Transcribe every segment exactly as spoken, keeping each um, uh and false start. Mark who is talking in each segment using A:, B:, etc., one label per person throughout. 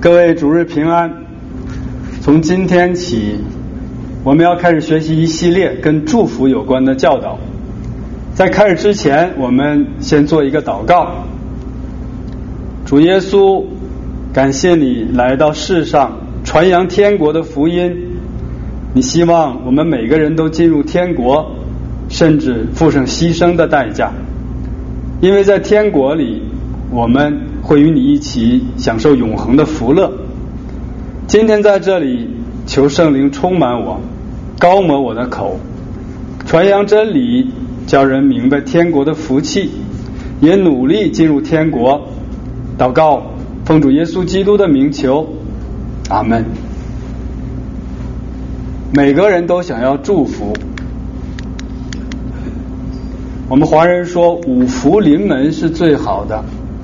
A: 各位主日平安。从今天起，我们要开始学习一系列跟祝福有关的教导。在开始之前，我们先做一个祷告。主耶稣，感谢你来到世上传扬天国的福音，你希望我们每个人都进入天国，甚至付上牺牲的代价，因为在天国里我们会与你一起享受永恒的福乐。今天在这里，求圣灵充满我，高抹我的口，传扬真理，叫人明白天国的福气，也努力进入天国。祷告，奉主耶稣基督的名求，阿们。每个人都想要祝福，我们华人说五福临门是最好的。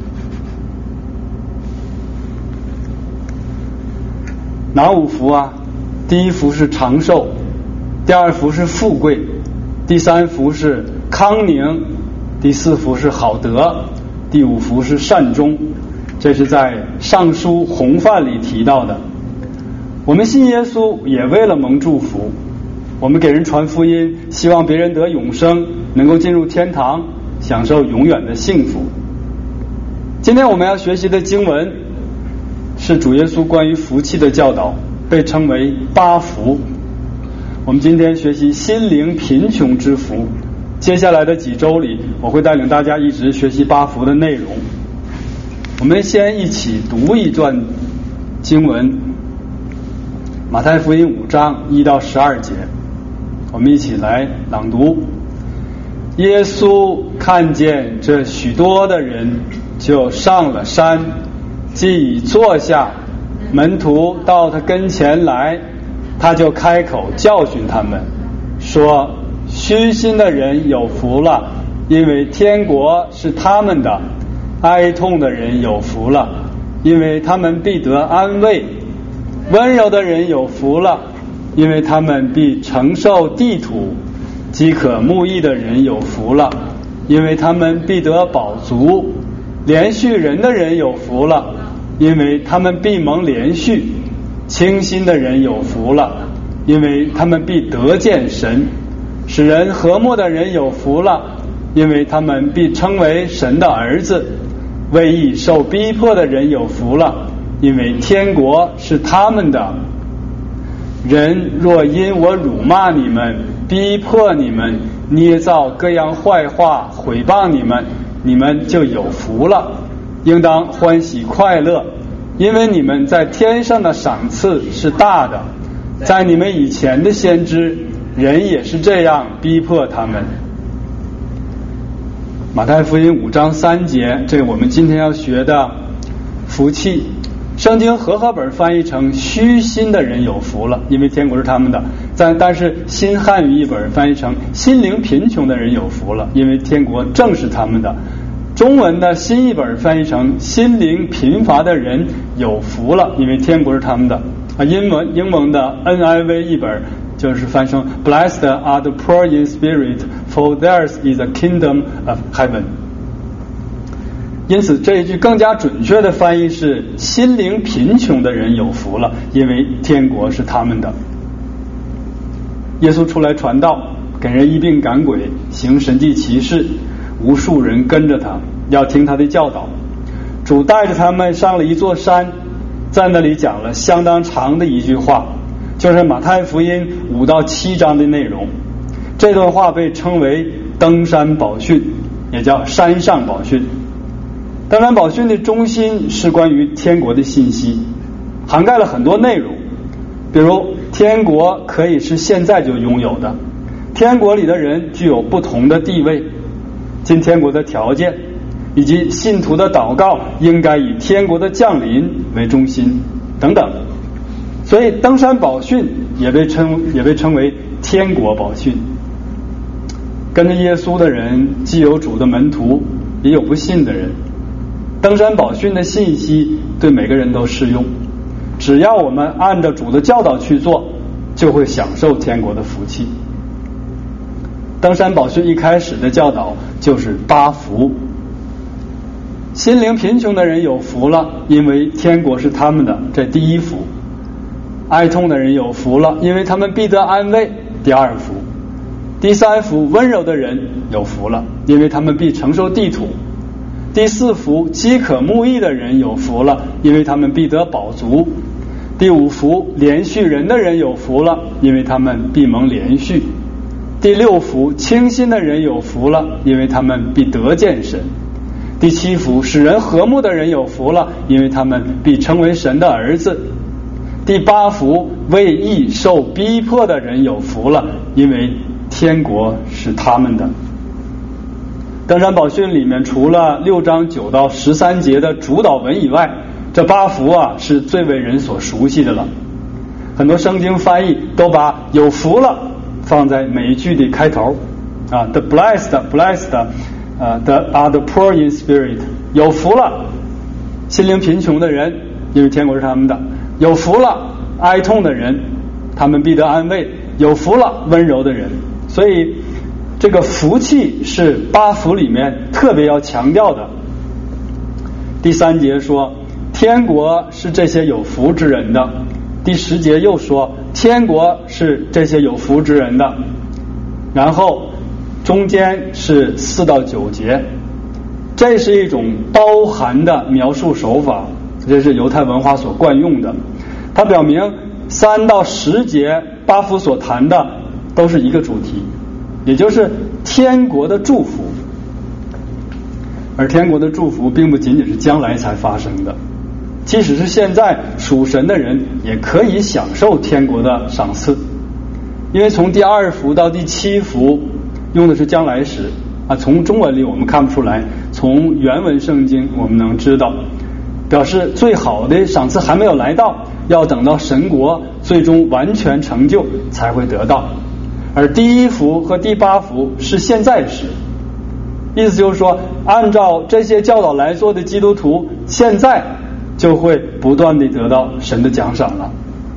A: 哪五福啊？第一福是长寿，第二福是富贵，第三福是康宁，第四福是好德，第五福是善终。这是在上书弘范里提到的。我们信耶稣也为了蒙祝福，我们给人传福音，希望别人得永生，能够进入天堂，享受永远的幸福。今天我们要学习的经文是主耶稣关于福气的教导，被称为八福。我们今天学习心灵贫穷之福，接下来的几周里，我会带领大家一直学习八福的内容。我们先一起读一段经文，马太福音五章一到十二节，我们一起来朗读。耶稣看见这许多的人，就上了山，既已坐下，门徒到他跟前来，他就开口教训他们，说：虚心的人有福了，因为天国是他们的；哀痛的人有福了，因为他们必得安慰；温柔的人有福了，因为他们必承受地土；饥渴慕义的人有福了，因为他们必得饱足；连续人的人有福了，因为他们必蒙连续；清心的人有福了，因为他们必得见神；使人和睦的人有福了，因为他们必称为神的儿子；为义受逼迫的人有福了，因为天国是他们的。人若因我辱骂你们，逼迫你们，捏造各样坏话，毁谤你们，你们就有福了，应当欢喜快乐，因为你们在天上的赏赐是大的。在你们以前的先知，人也是这样逼迫他们。马太福音五章三节，这个我们今天要学的福气，圣经和合本翻译成虚心的人有福了，因为天国是他们的。但但是新汉语译本翻译成心灵贫穷的人有福了，因为天国正是他们的。中文的新译本翻译成心灵贫乏的人有福了，因为天国是他们的。啊，英文英文的 N I V 译本就是翻成 Blessed are the poor in spirit, for theirs is the kingdom of heaven。 因此这一句更加准确的翻译是心灵贫穷的人有福了，因为天国是他们的。耶稣出来传道，给人医病赶鬼，行神迹奇事，无数人跟着他，要听他的教导。主带着他们上了一座山，在那里讲了相当长的一句话，就是马太福音五到七章的内容。这段话被称为登山宝训，也叫山上宝训。登山宝训的中心是关于天国的信息，涵盖了很多内容，比如天国可以是现在就拥有的，天国里的人具有不同的地位，进天国的条件，以及信徒的祷告应该以天国的降临为中心等等。所以登山宝训也被称也被称为天国宝训。跟着耶稣的人既有主的门徒，也有不信的人。登山宝训的信息对每个人都适用，只要我们按照主的教导去做，就会享受天国的福气。登山宝训一开始的教导就是八福。 心灵贫穷的人有福了，因为天国是他们的，这第一福。哀痛的人有福了，因为他们必得安慰，第二福。第三福，温柔的人有福了，因为他们必承受地土。第四福，饥渴慕义的人有福了，因为他们必得饱足。第五福，连续人的人有福了，因为他们必蒙连续。第六福，清心的人有福了，因为他们必得见神。第七福，使人和睦的人有福了，因为他们必成为神的儿子。第八福，为义受逼迫的人有福了，因为天国是他们的。登山宝训里面除了六章九到十三节的主导文以外，这八福啊是最为人所熟悉的了。很多圣经翻译都把有福了放在每一句的开头啊 ，the blessed blessed 呃 the are the poor in spirit， 有福了心灵贫穷的人，因为天国是他们的；有福了哀痛的人，他们必得安慰；有福了温柔的人。所以这个福气是八福里面特别要强调的。第三节说天国是这些有福之人的，第十节又说天国是这些有福之人的，然后中间是四到九节，这是一种包含的描述手法，这是犹太文化所惯用的。它表明三到十节八福所谈的都是一个主题，也就是天国的祝福。而天国的祝福并不仅仅是将来才发生的，即使是现在属神的人也可以享受天国的赏赐。因为从第二福到第七福用的是将来时啊，从中文里我们看不出来，从原文圣经我们能知道，表示最好的赏赐还没有来到，要等到神国最终完全成就才会得到。而第一福和第八福是现在时，意思就是说按照这些教导来做的基督徒现在就会不断地得到神的奖赏了。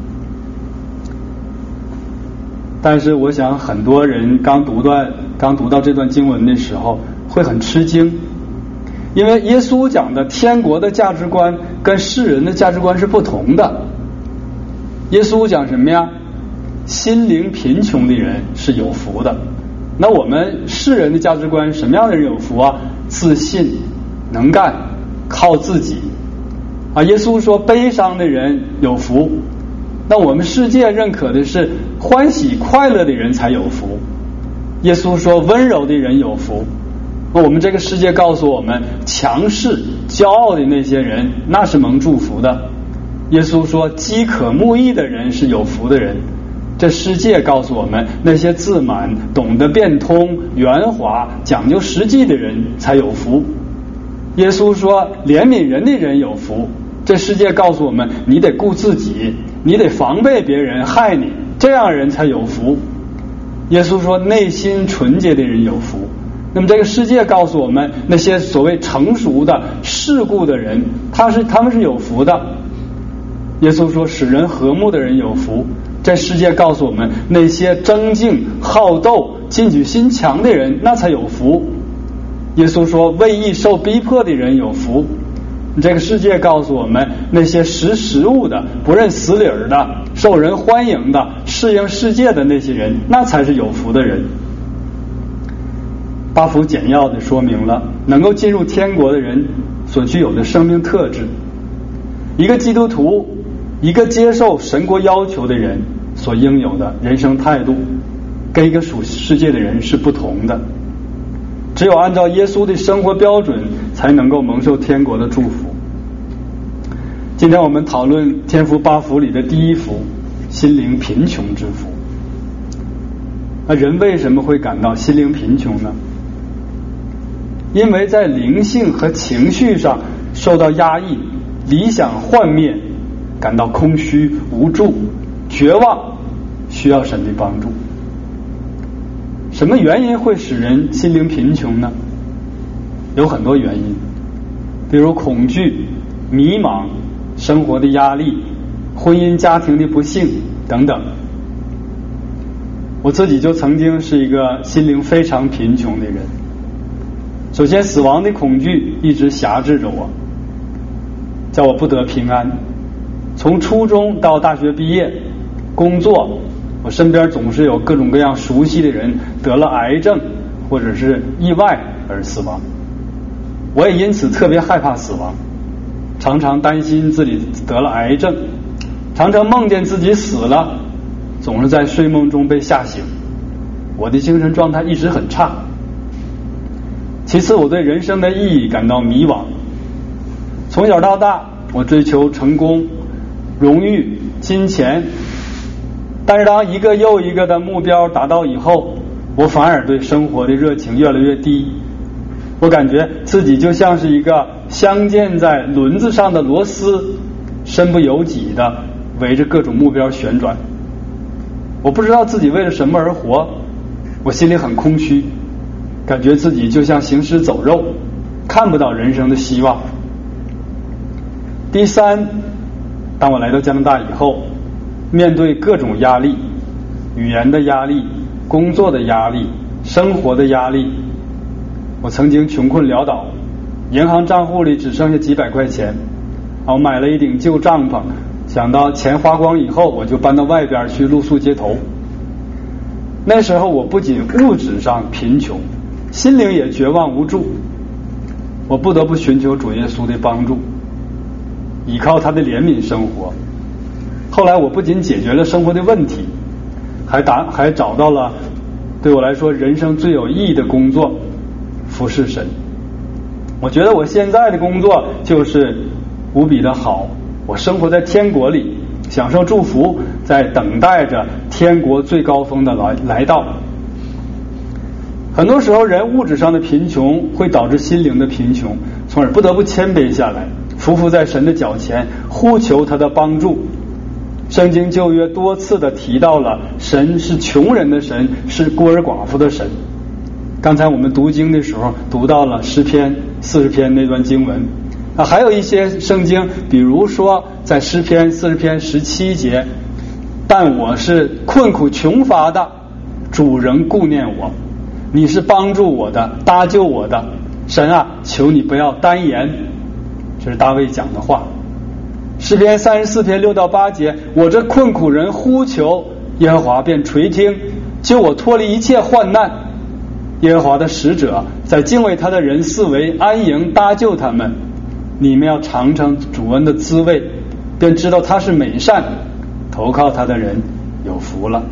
A: 但是我想很多人刚读段刚读到这段经文的时候会很吃惊，因为耶稣讲的天国的价值观跟世人的价值观是不同的。耶稣讲什么呀？心灵贫穷的人是有福的。那我们世人的价值观，什么样的人有福啊？自信、能干、靠自己啊。耶稣说悲伤的人有福，那我们世界认可的是欢喜快乐的人才有福。耶稣说温柔的人有福，那我们这个世界告诉我们强势骄傲的那些人那是蒙祝福的。耶稣说饥渴慕义的人是有福的人，这世界告诉我们那些自满、懂得变通、圆滑、讲究实际的人才有福。耶稣说怜悯人的人有福，这世界告诉我们你得顾自己，你得防备别人害你，这样人才有福。耶稣说内心纯洁的人有福，那么这个世界告诉我们那些所谓成熟的世故的人，他是他们是有福的。耶稣说使人和睦的人有福，这世界告诉我们那些争竞好斗进取心强的人那才有福。耶稣说为义受逼迫的人有福，这个世界告诉我们那些识时务的、不认死理儿的、受人欢迎的、适应世界的那些人那才是有福的人。八福简要地说明了能够进入天国的人所具有的生命特质。一个基督徒，一个接受神国要求的人所应有的人生态度跟一个属世界的人是不同的。只有按照耶稣的生活标准才能够蒙受天国的祝福。今天我们讨论天福八福里的第一福，心灵贫穷之福。那人为什么会感到心灵贫穷呢？因为在灵性和情绪上受到压抑，理想幻灭，感到空虚无助绝望，需要神的帮助。什么原因会使人心灵贫穷呢？有很多原因，比如恐惧、迷茫、生活的压力、婚姻家庭的不幸等等。我自己就曾经是一个心灵非常贫穷的人， 首先，死亡的恐惧一直辖制着我，叫我不得平安。从初中到大学毕业，工作，我身边总是有各种各样熟悉的人得了癌症或者是意外而死亡，我也因此特别害怕死亡，常常担心自己得了癌症，常常梦见自己死了，总是在睡梦中被吓醒，我的精神状态一直很差。其次，我对人生的意义感到迷惘。从小到大，我追求成功、荣誉、金钱，但是当一个又一个的目标达到以后，我反而对生活的热情越来越低。我感觉自己就像是一个镶嵌在轮子上的螺丝，身不由己的围着各种目标旋转。我不知道自己为了什么而活，我心里很空虚，感觉自己就像行尸走肉，看不到人生的希望。第三，当我来到加拿大以后，面对各种压力，语言的压力、工作的压力、生活的压力，我曾经穷困潦倒，银行账户里只剩下几百块钱，我买了一顶旧帐篷，想到钱花光以后，我就搬到外边去露宿街头。那时候我不仅物质上贫穷，心灵也绝望无助，我不得不寻求主耶稣的帮助，依靠他的怜悯生活。后来我不仅解决了生活的问题，还打还找到了对我来说人生最有意义的工作，服侍神。我觉得我现在的工作就是无比的好，我生活在天国里，享受祝福，在等待着天国最高峰的来来到。很多时候人物质上的贫穷会导致心灵的贫穷，从而不得不谦卑下来，匍匐在神的脚前，呼求他的帮助。圣经旧约多次的提到了神是穷人的神，是孤儿寡妇的神。刚才我们读经的时候读到了诗篇四十篇那段经文啊，还有一些圣经，比如说在诗篇四十篇十七节，但我是困苦穷乏的，主仍顾念我，你是帮助我的，搭救我的，神啊，求你不要单言。这是大卫讲的话。诗篇三十四篇六到八节，我这困苦人呼求，耶和华便垂听，救我脱离一切患难。耶和华的使者在敬畏他的人四围安营，搭救他们。你们要尝尝主恩的滋味，便知道他是美善，投靠他的人有福了。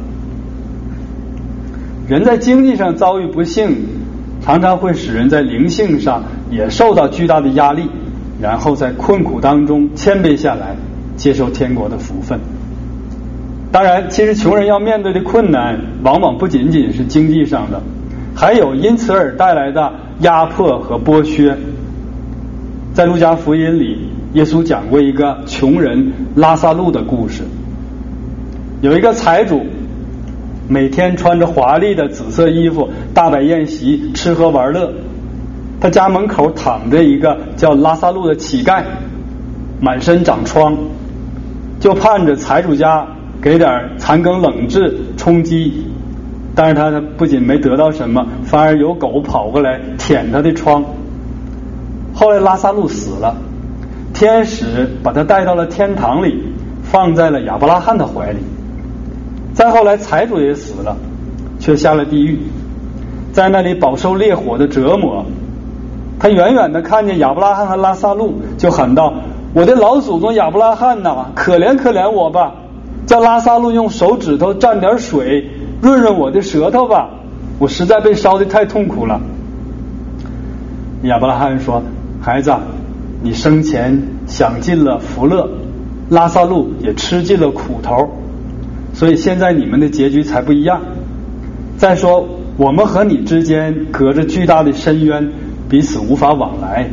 A: 人在经济上遭遇不幸，常常会使人在灵性上也受到巨大的压力，然后在困苦当中谦卑下来，接受天国的福分。当然，其实穷人要面对的困难往往不仅仅是经济上的，还有因此而带来的压迫和剥削。在路加福音里，耶稣讲过一个穷人拉撒路的故事。有一个财主，每天穿着华丽的紫色衣服，大摆宴席，吃喝玩乐。他家门口躺着一个叫拉撒路的乞丐，满身长疮，就盼着财主家给点残羹冷炙充饥。但是他不仅没得到什么，反而有狗跑过来舔他的疮。后来拉撒路死了，天使把他带到了天堂里，放在了亚伯拉罕的怀里。再后来财主也死了，却下了地狱，在那里饱受烈火的折磨。他远远的看见亚伯拉罕和拉撒路，就喊道，我的老祖宗亚伯拉罕呐，可怜可怜我吧，叫拉撒路用手指头蘸点水润润我的舌头吧，我实在被烧得太痛苦了。亚伯拉罕说，孩子，你生前享尽了福乐，拉撒路也吃尽了苦头，所以现在你们的结局才不一样。再说我们和你之间隔着巨大的深渊，彼此无法往来。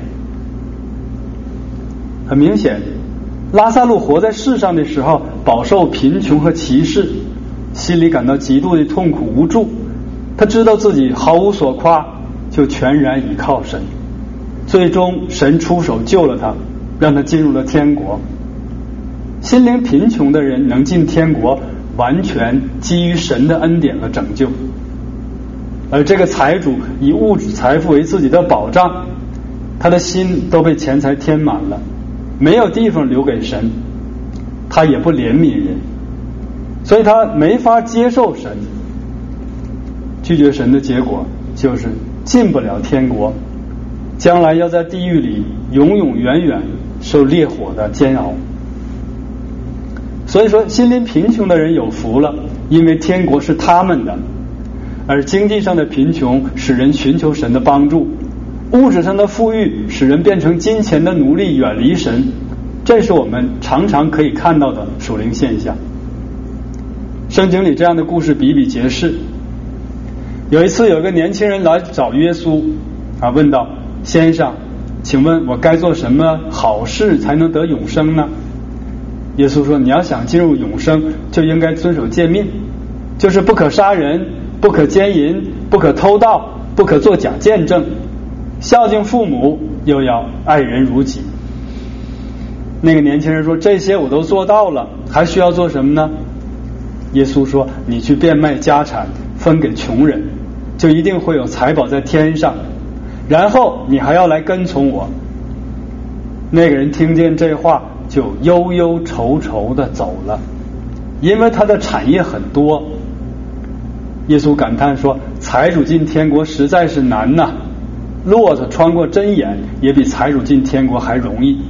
A: 很明显，拉撒路活在世上的时候饱受贫穷和歧视，心里感到极度的痛苦无助。他知道自己毫无所夸，就全然倚靠神。最终神出手救了他，让他进入了天国。心灵贫穷的人能进天国，完全基于神的恩典和拯救。 而这个财主以物质财富为自己的保障，他的心都被钱财填满了，没有地方留给神，他也不怜悯人，所以他没法接受神。拒绝神的结果就是进不了天国，将来要在地狱里永永远远受烈火的煎熬。所以说心灵贫穷的人有福了，因为天国是他们的。而经济上的贫穷使人寻求神的帮助，物质上的富裕使人变成金钱的奴隶，远离神，这是我们常常可以看到的属灵现象。圣经里这样的故事比比皆是。有一次有一个年轻人来找耶稣啊，问道：先生，请问我该做什么好事才能得永生呢？耶稣说，你要想进入永生，就应该遵守诫命，就是不可杀人，不可奸淫，不可偷盗，不可作假见证，孝敬父母，又要爱人如己。那个年轻人说，这些我都做到了，还需要做什么呢？耶稣说，你去变卖家产分给穷人，就一定会有财宝在天上，然后你还要来跟从我。那个人听见这话就忧忧愁愁的走了，因为他的产业很多。耶稣感叹说，财主进天国实在是难呐、啊，骆驼穿过针眼也比财主进天国还容易。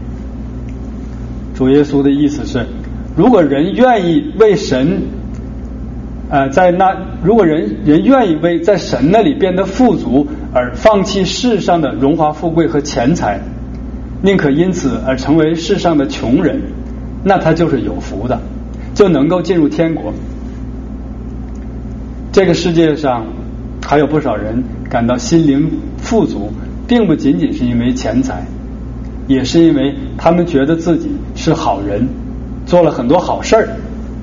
A: 主耶稣的意思是，如果人愿意为神呃，在那如果人人愿意为在神那里变得富足而放弃世上的荣华富贵和钱财，宁可因此而成为世上的穷人，那他就是有福的，就能够进入天国。这个世界上还有不少人感到心灵富足，并不仅仅是因为钱财，也是因为他们觉得自己是好人，做了很多好事儿。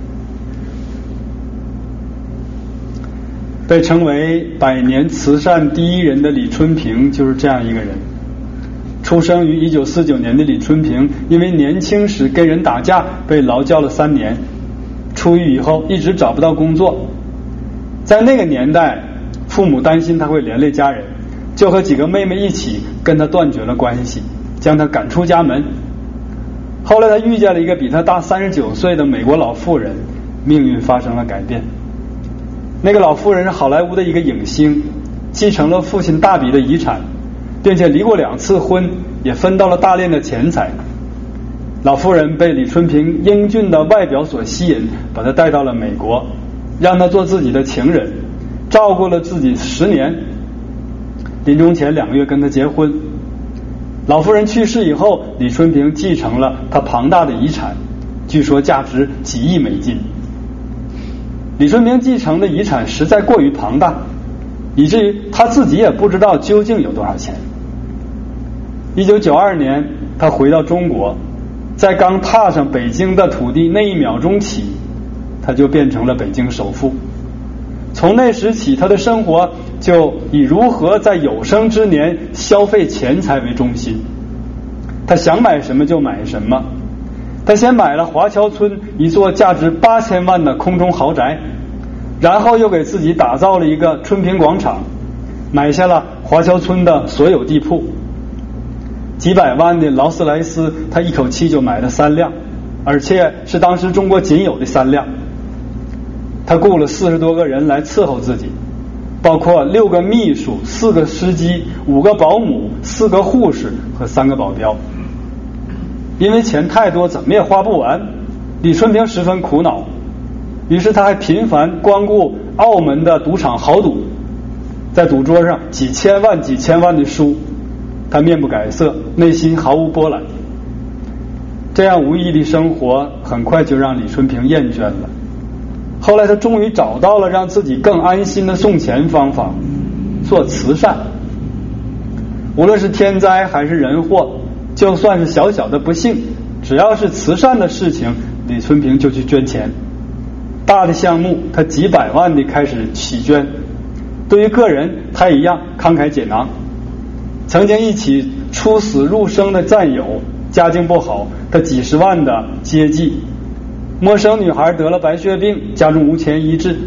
A: 被称为百年慈善第一人的李春平就是这样一个人。出生于一九四九年的李春平，因为年轻时跟人打架被劳教了三年，出狱以后一直找不到工作。在那个年代，父母担心他会连累家人，就和几个妹妹一起跟他断绝了关系，将他赶出家门。后来他遇见了一个比他大三十九岁的美国老妇人，命运发生了改变。那个老妇人是好莱坞的一个影星，继承了父亲大笔的遗产，并且离过两次婚，也分到了大量的钱财。老妇人被李春平英俊的外表所吸引，把他带到了美国，让他做自己的情人，照顾了自己十年。临终前两个月跟他结婚。老妇人去世以后，李春平继承了他庞大的遗产，据说价值几亿美金。李春平继承的遗产实在过于庞大，以至于他自己也不知道究竟有多少钱。一九九二年他回到中国，在刚踏上北京的土地那一秒钟起，他就变成了北京首富。从那时起，他的生活就以如何在有生之年消费钱财为中心。他想买什么就买什么。他先买了华侨村一座价值八千万的空中豪宅，然后又给自己打造了一个春平广场，买下了华侨村的所有地铺。几百万的劳斯莱斯他一口气就买了三辆，而且是当时中国仅有的三辆。他雇了四十多个人来伺候自己，包括六个秘书、四个司机、五个保姆、四个护士和三个保镖。因为钱太多，怎么也花不完，李春平十分苦恼，于是他还频繁光顾澳门的赌场豪赌，在赌桌上几千万几千万的输，他面不改色，内心毫无波澜。这样无意义的生活很快就让李春平厌倦了。后来他终于找到了让自己更安心的送钱方法，做慈善。无论是天灾还是人祸，就算是小小的不幸，只要是慈善的事情，李春平就去捐钱。大的项目他几百万的开始起捐，对于个人他一样慷慨解囊。曾经一起出死入生的战友，家境不好，他几十万的接济。陌生女孩得了白血病，家中无钱医治，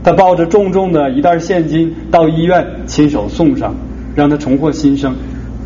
A: 他抱着重重的一袋现金到医院亲手送上，让他重获新生。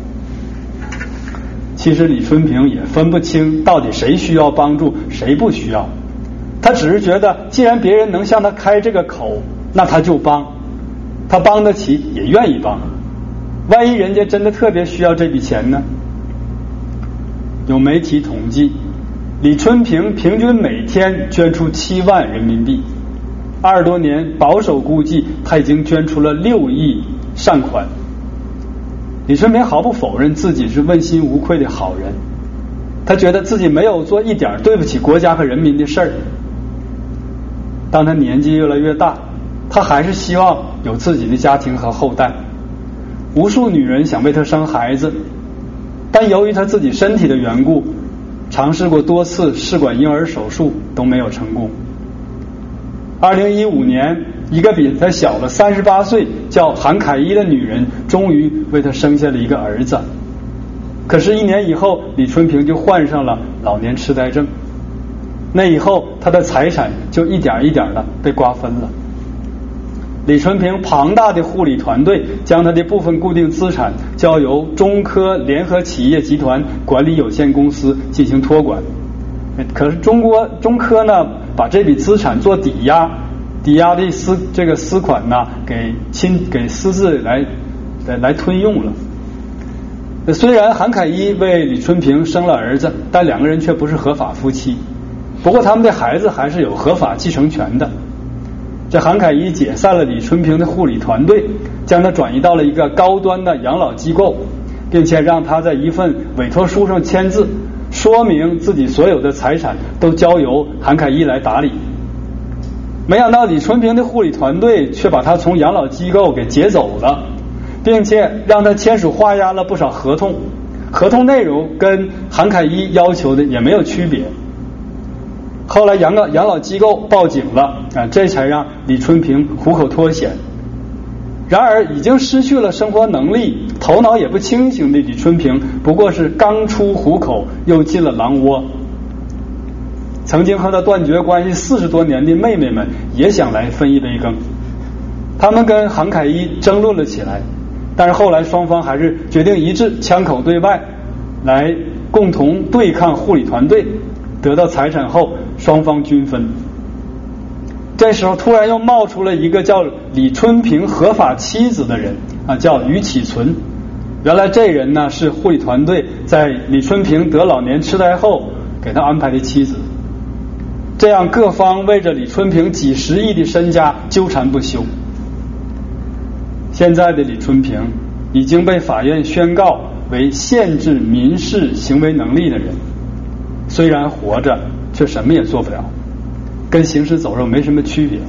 A: 其实李春平也分不清到底谁需要帮助谁不需要，他只是觉得既然别人能向他开这个口，那他就帮，他帮得起也愿意帮，万一人家真的特别需要这笔钱呢？有媒体统计，李春平平均每天捐出七万人民币，二十多年保守估计他已经捐出了六亿善款。李春平毫不否认自己是问心无愧的好人，他觉得自己没有做一点对不起国家和人民的事儿。当他年纪越来越大，他还是希望有自己的家庭和后代。无数女人想为他生孩子，但由于他自己身体的缘故，尝试过多次试管婴儿手术都没有成功。二零一五年，一个比他小了三十八岁叫韩凯伊的女人终于为他生下了一个儿子。可是一年以后，李春平就患上了老年痴呆症，那以后他的财产就一点一点的被瓜分了。李春平庞大的护理团队将他的部分固定资产交由中科联合企业集团管理有限公司进行托管，可是中国中科呢，把这笔资产做抵押，抵押的私这个私款呢，给亲给私自来来来吞用了。虽然韩凯伊为李春平生了儿子，但两个人却不是合法夫妻，不过他们的孩子还是有合法继承权的。这韩凯伊解散了李春平的护理团队，将他转移到了一个高端的养老机构，并且让他在一份委托书上签字，说明自己所有的财产都交由韩凯伊来打理。没想到李春平的护理团队却把他从养老机构给劫走了，并且让他签署画押了不少合同，合同内容跟韩凯伊要求的也没有区别。后来养老养老机构报警了啊，这才让李春平虎口脱险。然而已经失去了生活能力，头脑也不清醒的李春平不过是刚出虎口又进了狼窝。曾经和他断绝关系四十多年的妹妹们也想来分一杯羹，他们跟韩凯伊争论了起来，但是后来双方还是决定一致，枪口对外，来共同对抗护理团队。得到财产后，双方均分。这时候突然又冒出了一个叫李春平合法妻子的人啊，叫于启存。原来这人呢是护理团队在李春平得老年痴呆后给他安排的妻子。这样各方为着李春平几十亿的身家纠缠不休。现在的李春平已经被法院宣告为限制民事行为能力的人，虽然活着却什么也做不了，跟行尸走肉没什么区别。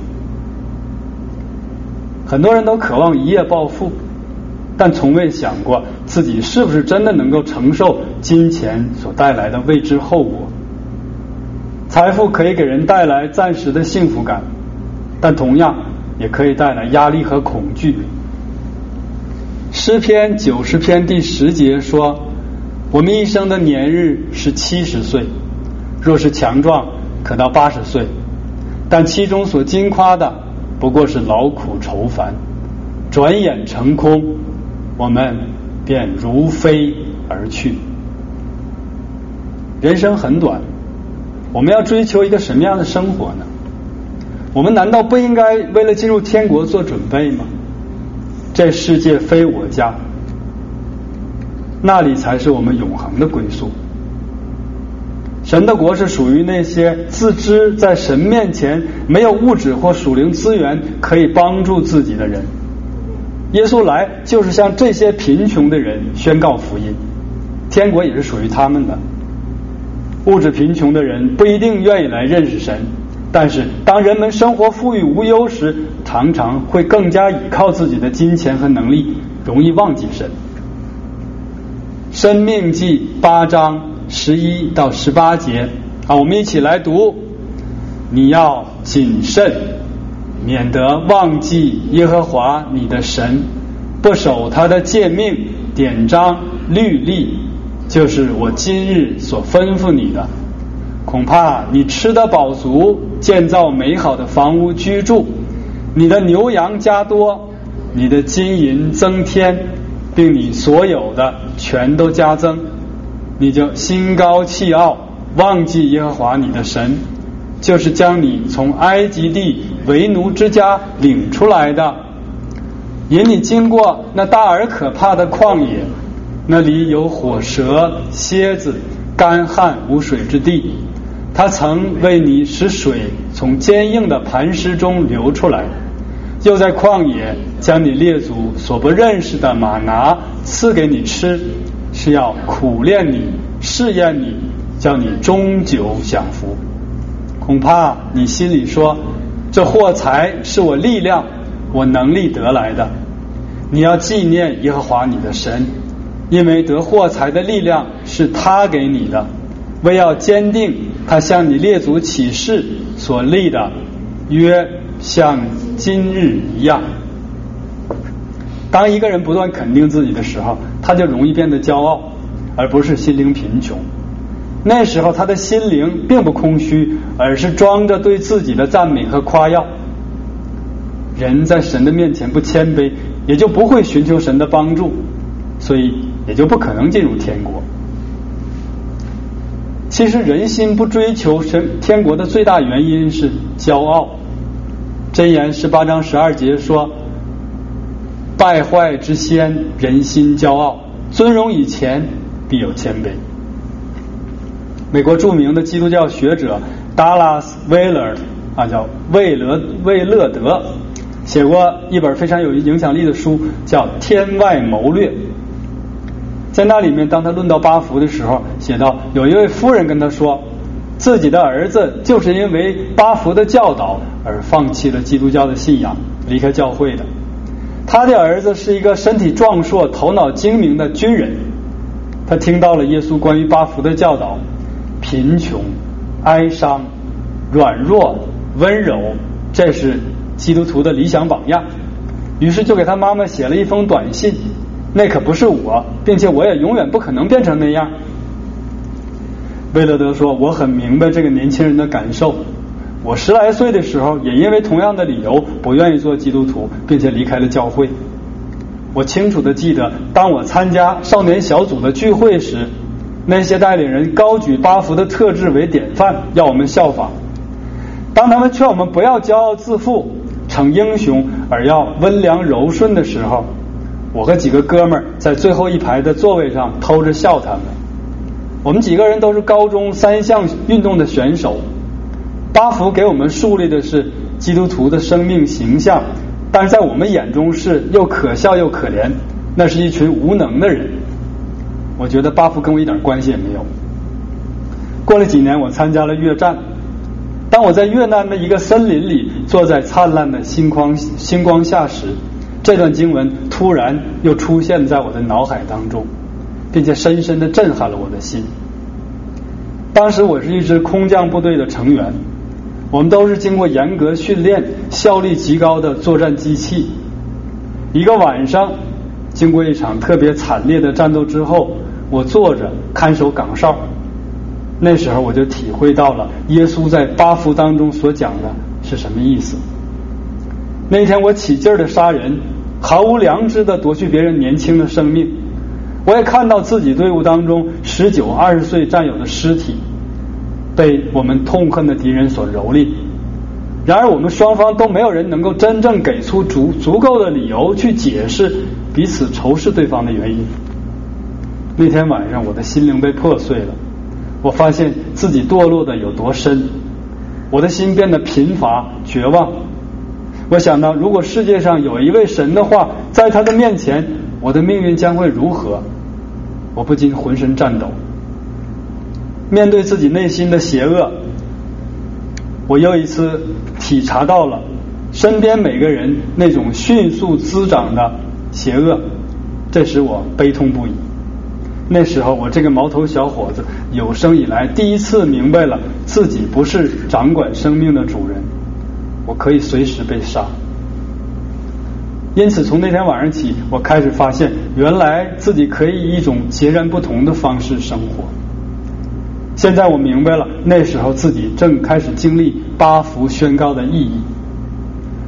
A: 很多人都渴望一夜暴富，但从未想过自己是不是真的能够承受金钱所带来的未知后果。财富可以给人带来暂时的幸福感，但同样也可以带来压力和恐惧。诗篇九十篇第十节说，我们一生的年日是七十岁，若是强壮可到八十岁，但其中所经夸的不过是劳苦愁烦，转眼成空，我们便如飞而去。人生很短，我们要追求一个什么样的生活呢？我们难道不应该为了进入天国做准备吗？这世界非我家，那里才是我们永恒的归宿。神的国是属于那些自知在神面前没有物质或属灵资源可以帮助自己的人。耶稣来就是向这些贫穷的人宣告福音，天国也是属于他们的。物质贫穷的人不一定愿意来认识神，但是当人们生活富裕无忧时，常常会更加倚靠自己的金钱和能力，容易忘记神。申命记八章十一到十八节啊，我们一起来读。你要谨慎，免得忘记耶和华你的神，不守他的诫命、典章、律例，就是我今日所吩咐你的。恐怕你吃得饱足，建造美好的房屋居住， 你的牛羊加多，你的金银增添，并你所有的全都加增，你就心高气傲，忘记耶和华你的神，就是将你从埃及地为奴之家领出来的，引你经过那大而可怕的旷野，那里有火蛇蝎子，干旱无水之地。他曾为你使水从坚硬的磐石中流出来，又在旷野将你列祖所不认识的玛拿赐给你吃，是要苦练你，试验你，叫你终久享福。恐怕你心里说，这货财是我力量我能力得来的。你要纪念耶和华你的神，因为得货财的力量是他给你的，为要坚定他向你列祖起誓所立的约，像今日一样。当一个人不断肯定自己的时候，他就容易变得骄傲，而不是心灵贫穷。那时候他的心灵并不空虚，而是装着对自己的赞美和夸耀。人在神的面前不谦卑，也就不会寻求神的帮助，所以也就不可能进入天国。其实人心不追求神天国的最大原因是骄傲。箴言十八章十二节说，败坏之先人心骄傲，尊荣以前必有谦卑。美国著名的基督教学者达拉斯·威勒啊，叫魏勒魏勒德，写过一本非常有影响力的书，叫《天外谋略》。在那里面，当他论到八福的时候，写到有一位夫人跟他说，自己的儿子就是因为八福的教导而放弃了基督教的信仰，离开教会的。他的儿子是一个身体壮硕、头脑精明的军人，他听到了耶稣关于八福的教导，贫穷、哀伤、软弱、温柔，这是基督徒的理想榜样。于是就给他妈妈写了一封短信，那可不是我，并且我也永远不可能变成那样。魏勒德说，我很明白这个年轻人的感受，我十来岁的时候也因为同样的理由不愿意做基督徒，并且离开了教会。我清楚地记得，当我参加少年小组的聚会时，那些带领人高举八福的特质为典范，要我们效仿。当他们劝我们不要骄傲自负，逞英雄，而要温良柔顺的时候，我和几个哥们儿在最后一排的座位上偷着笑他们。我们几个人都是高中三项运动的选手，八福给我们树立的是基督徒的生命形象，但是在我们眼中是又可笑又可怜，那是一群无能的人。我觉得八福跟我一点关系也没有。过了几年，我参加了越战。当我在越南的一个森林里坐在灿烂的星光星光下时，这段经文突然又出现在我的脑海当中，并且深深地震撼了我的心。当时我是一支空降部队的成员，我们都是经过严格训练、效率极高的作战机器。一个晚上，经过一场特别惨烈的战斗之后，我坐着看守岗哨。那时候我就体会到了耶稣在八福当中所讲的是什么意思。那天我起劲儿的杀人，毫无良知的夺去别人年轻的生命。我也看到自己队伍当中十九、二十岁战友的尸体被我们痛恨的敌人所蹂躏。然而我们双方都没有人能够真正给出足足够的理由去解释彼此仇视对方的原因。那天晚上我的心灵被破碎了，我发现自己堕落的有多深，我的心变得贫乏绝望。我想到，如果世界上有一位神的话，在他的面前，我的命运将会如何？我不禁浑身颤抖。面对自己内心的邪恶，我又一次体察到了身边每个人那种迅速滋长的邪恶，这使我悲痛不已。那时候我这个毛头小伙子有生以来第一次明白了自己不是掌管生命的主人，我可以随时被杀。因此从那天晚上起，我开始发现原来自己可以以一种截然不同的方式生活。现在我明白了，那时候自己正开始经历八福宣告的意义。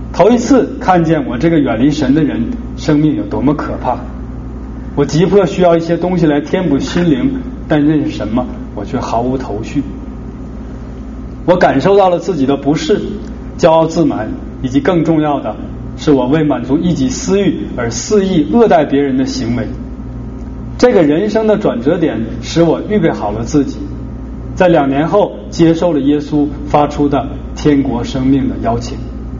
A: 头一次看见我这个远离神的人生命有多么可怕。我急迫需要一些东西来填补心灵，但那是什么我却毫无头绪。我感受到了自己的不适、骄傲自满，以及更重要的是我为满足一己私欲而肆意恶待别人的行为。这个人生的转折点使我预备好了自己，在两年后接受了耶稣发出的天国生命的邀请。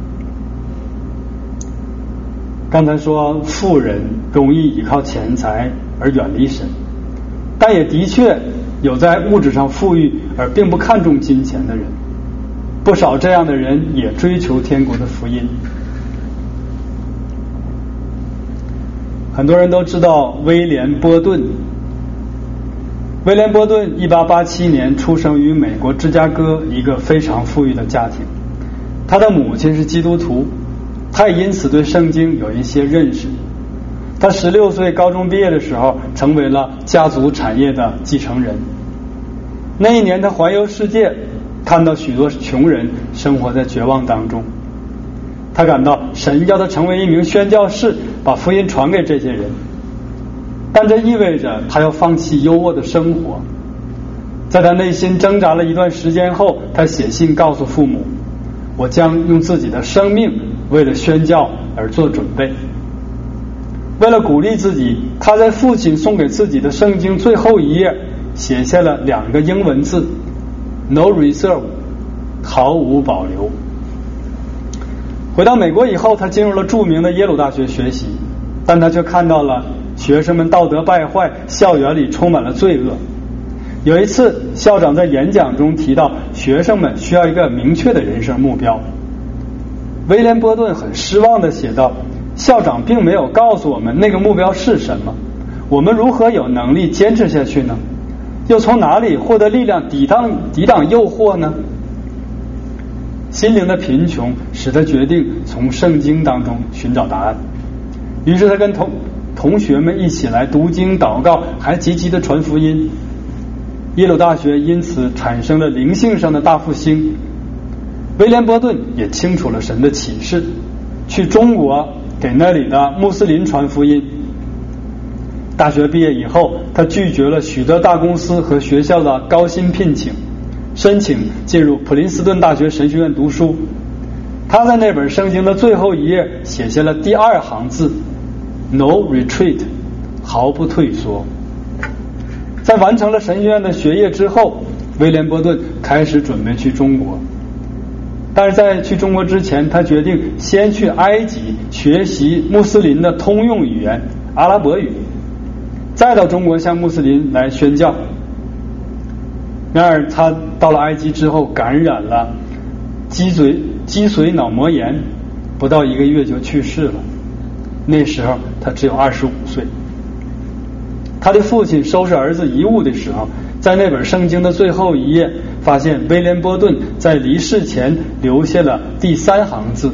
A: 刚才说富人容易依靠钱财而远离神，但也的确有在物质上富裕而并不看重金钱的人，不少这样的人也追求天国的福音。很多人都知道威廉波顿。威廉波顿一八八七年出生于美国芝加哥一个非常富裕的家庭，他的母亲是基督徒，他也因此对圣经有一些认识。他十六岁高中毕业的时候成为了家族产业的继承人。那一年他环游世界，看到许多穷人生活在绝望当中，他感到神要他成为一名宣教士，把福音传给这些人，但这意味着他要放弃优渥的生活。在他内心挣扎了一段时间后，他写信告诉父母，我将用自己的生命为了宣教而做准备。为了鼓励自己，他在父亲送给自己的圣经最后一页写下了两个英文字 No reserve， 毫无保留。回到美国以后，他进入了著名的耶鲁大学学习，但他却看到了学生们道德败坏，校园里充满了罪恶。有一次校长在演讲中提到学生们需要一个明确的人生目标，威廉波顿很失望地写道，校长并没有告诉我们那个目标是什么，我们如何有能力坚持下去呢？又从哪里获得力量抵挡抵挡诱惑呢？心灵的贫穷使他决定从圣经当中寻找答案，于是他跟同同学们一起来读经祷告，还积极的传福音。耶鲁大学因此产生了灵性上的大复兴。威廉波顿也清楚了神的启示，去中国给那里的穆斯林传福音。大学毕业以后，他拒绝了许多大公司和学校的高薪聘请，申请进入普林斯顿大学神学院读书。他在那本圣经的最后一页写下了第二行字 No retreat， 毫不退缩。在完成了神学院的学业之后，威廉波顿开始准备去中国。但是在去中国之前，他决定先去埃及学习穆斯林的通用语言阿拉伯语，再到中国向穆斯林来宣教。然而他到了埃及之后感染了脊髓脊髓脑膜炎，不到一个月就去世了。那时候他只有二十五岁。他的父亲收拾儿子遗物的时候，在那本圣经的最后一页发现威廉波顿在离世前留下了第三行字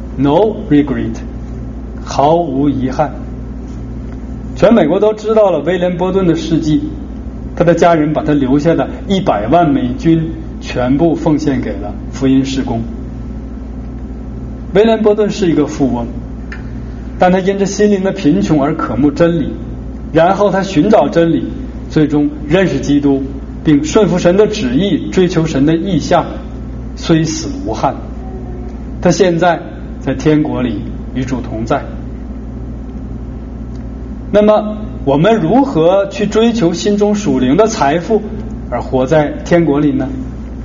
A: No regret， 毫无遗憾。全美国都知道了威廉波顿的事迹，他的家人把他留下的一百万美金全部奉献给了福音事工。威廉波顿是一个富翁，但他因着心灵的贫穷而渴慕真理，然后他寻找真理，最终认识基督，并顺服神的旨意，追求神的意象，虽死无憾。他现在在天国里与主同在。那么我们如何去追求心中属灵的财富而活在天国里呢？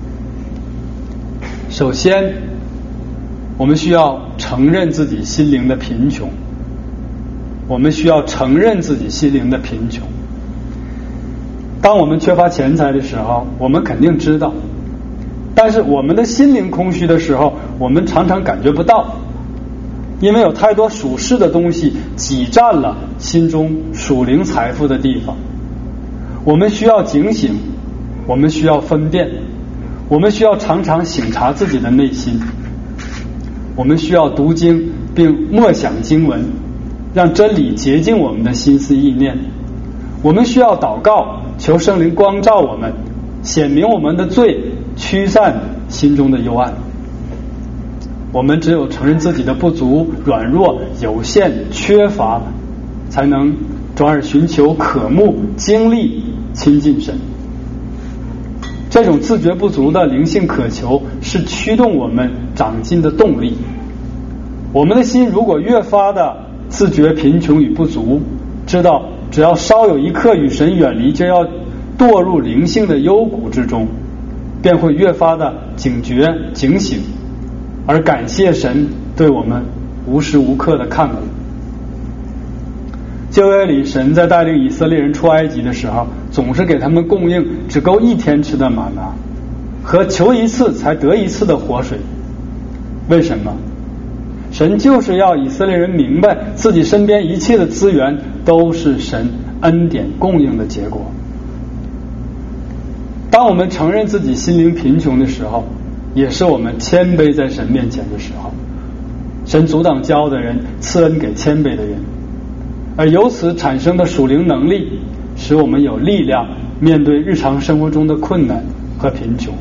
A: 首先我们需要承认自己心灵的贫穷，我们需要承认自己心灵的贫穷。当我们缺乏钱财的时候，我们肯定知道，但是我们的心灵空虚的时候，我们常常感觉不到，因为有太多属世的东西挤占了心中属灵财富的地方。我们需要警醒，我们需要分辨，我们需要常常省察自己的内心，我们需要读经并默想经文，让真理洁净我们的心思意念。我们需要祷告，求圣灵光照我们，显明我们的罪，驱散心中的幽暗。 我们只有承认自己的不足、软弱、有限、缺乏，才能转而寻求渴慕、经历亲近神。这种自觉不足的灵性渴求是驱动我们长进的动力。我们的心如果越发的自觉贫穷与不足，知道只要稍有一刻与神远离，就要堕入灵性的幽谷之中，便会越发的警觉警醒，而感谢神对我们无时无刻的看顾。旧约里，神在带领以色列人出埃及的时候，总是给他们供应只够一天吃的玛拿和求一次才得一次的活水。为什么？神就是要以色列人明白，自己身边一切的资源都是神恩典供应的结果。当我们承认自己心灵贫穷的时候，也是我们谦卑在神面前的时候。神阻挡骄傲的人，赐恩给谦卑的人，而由此产生的属灵能力，使我们有力量面对日常生活中的困难和贫穷。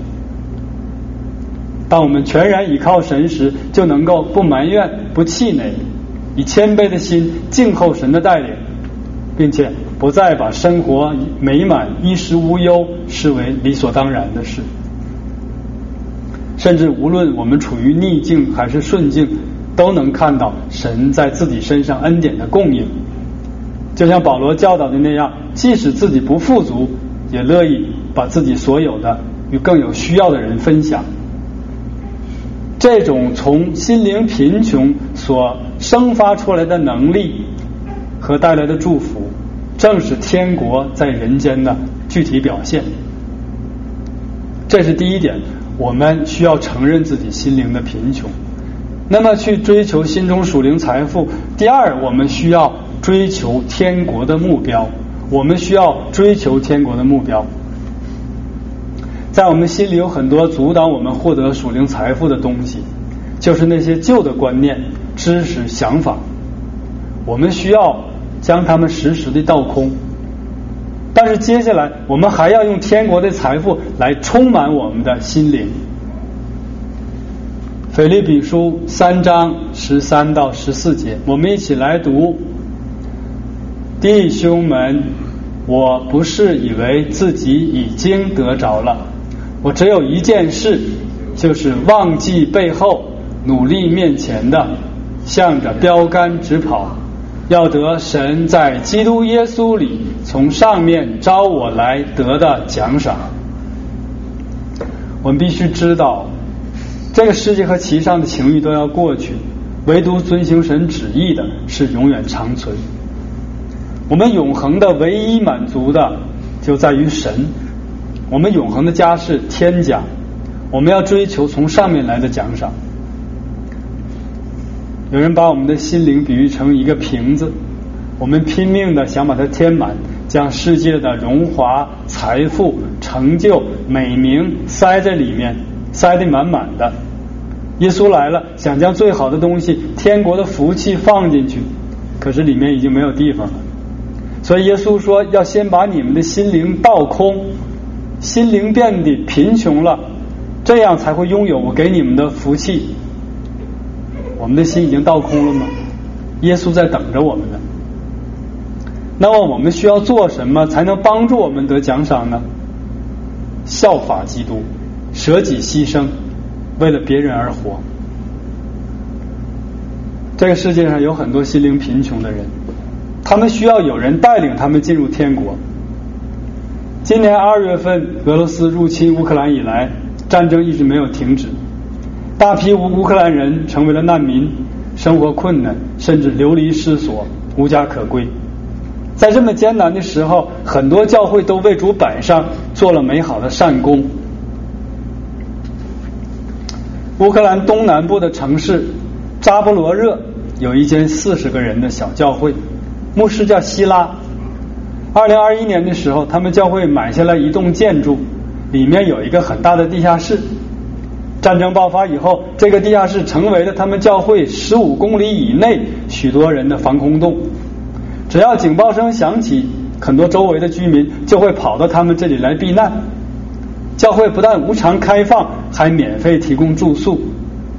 A: 当我们全然倚靠神时，就能够不埋怨、不气馁，以谦卑的心静候神的带领，并且不再把生活美满、衣食无忧视为理所当然的事。甚至无论我们处于逆境还是顺境，都能看到神在自己身上恩典的供应。就像保罗教导的那样，即使自己不富足，也乐意把自己所有的与更有需要的人分享。这种从心灵贫穷所生发出来的能力和带来的祝福，正是天国在人间的具体表现。这是第一点，我们需要承认自己心灵的贫穷，那么去追求心中属灵财富。第二，我们需要追求天国的目标，我们需要追求天国的目标。在我们心里有很多阻挡我们获得属灵财富的东西，就是那些旧的观念、知识、想法，我们需要将它们时时的倒空。但是接下来我们还要用天国的财富来充满我们的心灵。腓立比书三章十三到十四节，我们一起来读。弟兄们，我不是以为自己已经得着了，我只有一件事，就是忘记背后，努力面前的，向着标杆直跑，要得神在基督耶稣里从上面招我来得的奖赏。我们必须知道，这个世界和其上的情欲都要过去，唯独遵行神旨意的是永远长存。我们永恒的唯一满足的就在于神，我们永恒的家是天家，我们要追求从上面来的奖赏。有人把我们的心灵比喻成一个瓶子，我们拼命的想把它填满，将世界的荣华、财富、成就、美名塞在里面，塞得满满的。耶稣来了，想将最好的东西，天国的福气放进去，可是里面已经没有地方了。所以耶稣说，要先把你们的心灵倒空，心灵变得贫穷了，这样才会拥有我给你们的福气。我们的心已经倒空了吗？耶稣在等着我们呢。那么我们需要做什么才能帮助我们得奖赏呢？效法基督，舍己牺牲，为了别人而活。这个世界上有很多心灵贫穷的人，他们需要有人带领他们进入天国。今年二月份俄罗斯入侵乌克兰以来，战争一直没有停止，大批乌乌克兰人成为了难民，生活困难，甚至流离失所，无家可归。在这么艰难的时候，很多教会都为主摆上，做了美好的善功。乌克兰东南部的城市扎波罗热有一间四十个人的小教会，牧师叫希拉。二零二一年的时候，他们教会买下来一栋建筑，里面有一个很大的地下室。战争爆发以后，这个地下室成为了他们教会十五公里以内许多人的防空洞。只要警报声响起，很多周围的居民就会跑到他们这里来避难。教会不但无偿开放，还免费提供住宿，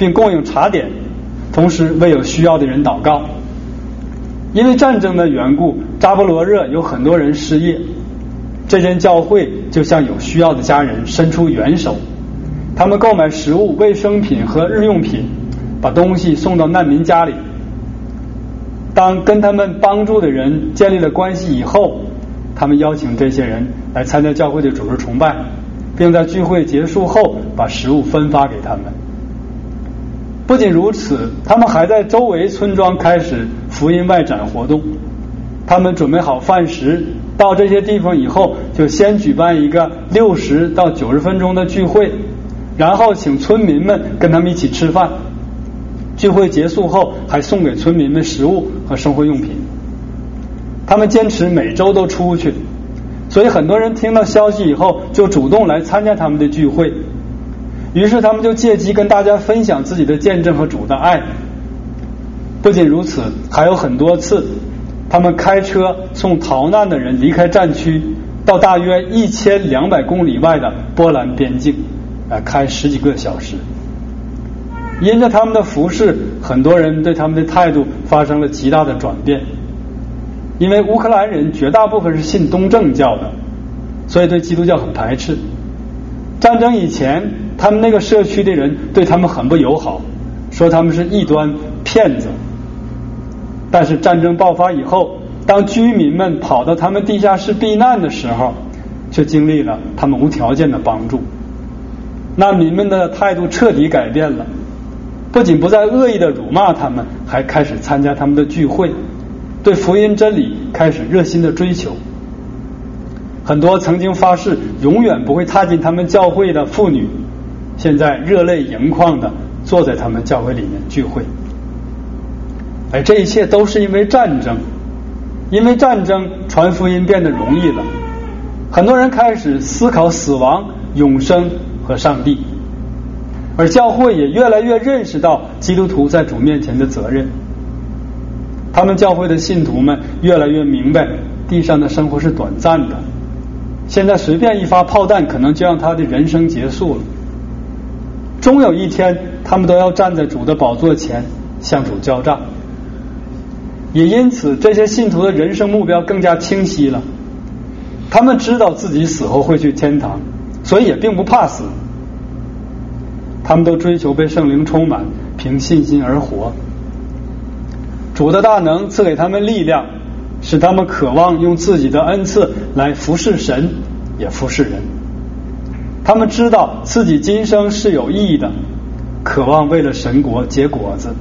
A: 并供应茶点，同时为有需要的人祷告。因为战争的缘故，扎波罗热有很多人失业，这间教会就向有需要的家人伸出援手，他们购买食物、卫生品和日用品，把东西送到难民家里。当跟他们帮助的人建立了关系以后，他们邀请这些人来参加教会的主日崇拜，并在聚会结束后把食物分发给他们。不仅如此，他们还在周围村庄开始福音外展活动。他们准备好饭食，到这些地方以后，就先举办一个六十到九十分钟的聚会，然后请村民们跟他们一起吃饭。聚会结束后，还送给村民们食物和生活用品。他们坚持每周都出去，所以很多人听到消息以后，就主动来参加他们的聚会。于是他们就借机跟大家分享自己的见证和主的爱。不仅如此，还有很多次他们开车送逃难的人离开战区，到大约一千两百公里外的波兰边境，来开十几个小时。因着他们的服侍，很多人对他们的态度发生了极大的转变。因为乌克兰人绝大部分是信东正教的，所以对基督教很排斥。战争以前，他们那个社区的人对他们很不友好，说他们是异端骗子。但是战争爆发以后，当居民们跑到他们地下室避难的时候，却经历了他们无条件的帮助。难民们的态度彻底改变了，不仅不再恶意的辱骂他们，还开始参加他们的聚会，对福音真理开始热心的追求。很多曾经发誓永远不会踏进他们教会的妇女，现在热泪盈眶的坐在他们教会里面聚会。而这一切都是因为战争，因为战争传福音变得容易了，很多人开始思考死亡、永生和上帝，而教会也越来越认识到基督徒在主面前的责任。他们教会的信徒们越来越明白地上的生活是短暂的，现在随便一发炮弹可能就让他的人生结束了，终有一天他们都要站在主的宝座前向主交账。也因此这些信徒的人生目标更加清晰了，他们知道自己死后会去天堂，所以也并不怕死。他们都追求被圣灵充满，凭信心而活。主的大能赐给他们力量，使他们渴望用自己的恩赐来服侍神，也服侍人。他们知道自己今生是有意义的，渴望为了神国结果子。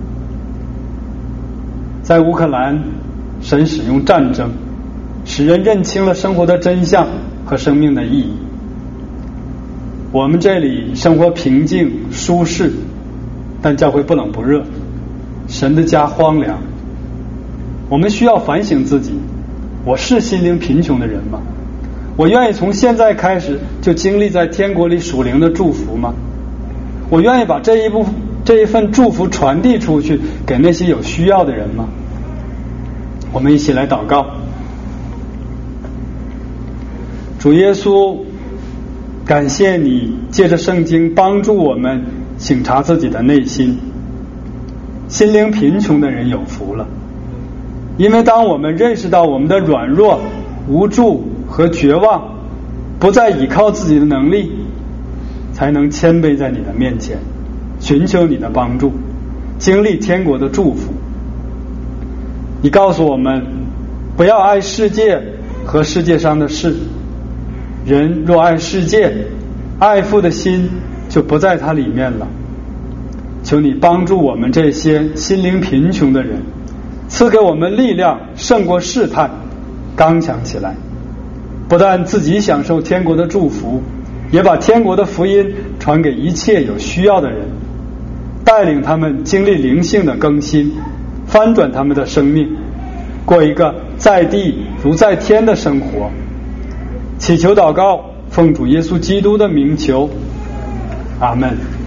A: 在乌克兰，神使用战争，使人认清了生活的真相和生命的意义。我们这里生活平静舒适，但教会不冷不热，神的家荒凉。我们需要反省自己，我是心灵贫穷的人吗？我愿意从现在开始就经历在天国里属灵的祝福吗？我愿意把这一部这一份祝福传递出去给那些有需要的人吗？我们一起来祷告。主耶稣，感谢你借着圣经帮助我们省察自己的内心。心灵贫穷的人有福了，因为当我们认识到我们的软弱、无助和绝望，不再依靠自己的能力，才能谦卑在你的面前，寻求你的帮助，经历天国的祝福。你告诉我们，不要爱世界和世界上的事，人若爱世界，爱父的心就不在它里面了。求你帮助我们这些心灵贫穷的人，赐给我们力量胜过试探，刚强起来，不但自己享受天国的祝福，也把天国的福音传给一切有需要的人，带领他们经历灵性的更新，翻转他们的生命，过一个在地如在天的生活。祈求祷告，奉主耶稣基督的名求，阿们。